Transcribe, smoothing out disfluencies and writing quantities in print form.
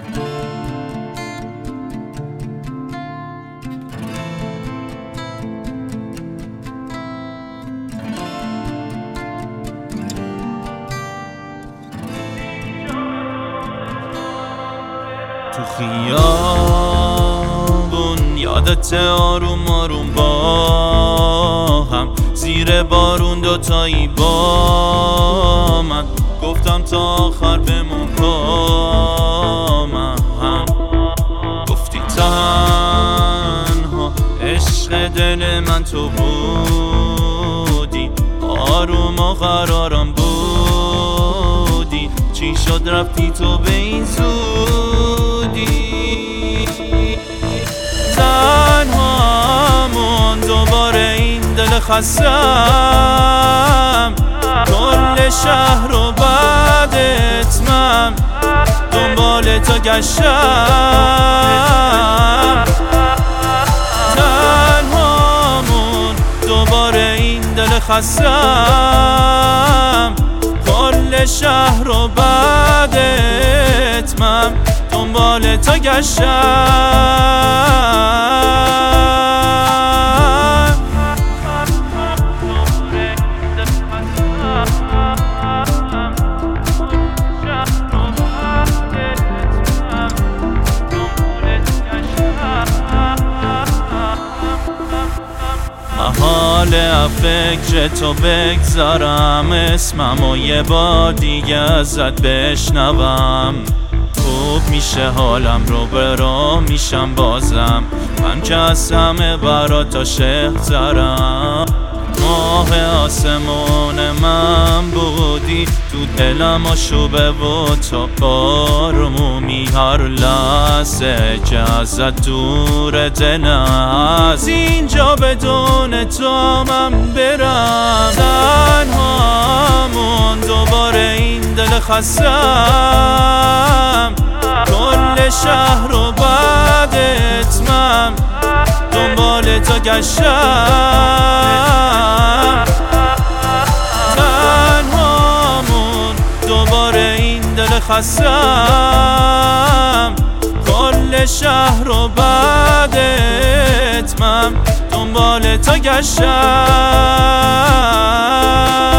تو خیابون یادت آروم آروم با هم زیر بارون دوتایی با من گفتم تا آخر بمون با من. گفتی تنها عشق دل من تو بودی، آروم و قرارم بودی، چی شد رفتی تو به این زودی؟ تنهامون دوباره این دل خستم، کل شهر رو بعدت من دنبال تو گشتم. تنهامون دوباره این دل خستم، کل شهر رو بعدت من دنبال تو گشتم. محاله فکر تو بگذارم اسمم و یه بار دیگه ازت بشنوم. خوب میشه حالم رو برام میشم بازم، من که از همه برات عاشق ترم. ماه آسمون من بودی، تو دلم آشوبه و تو آرومی، هر لحظه که ازت دور دلم از اینجا بدون تو من برم. تنهامون دوباره این دل خستم، کل شهر رو بعدت من دنبال تو گشتم. تنهامون دوباره این دل خستم، کل شهر رو بعدت من دنبال تو گشتم.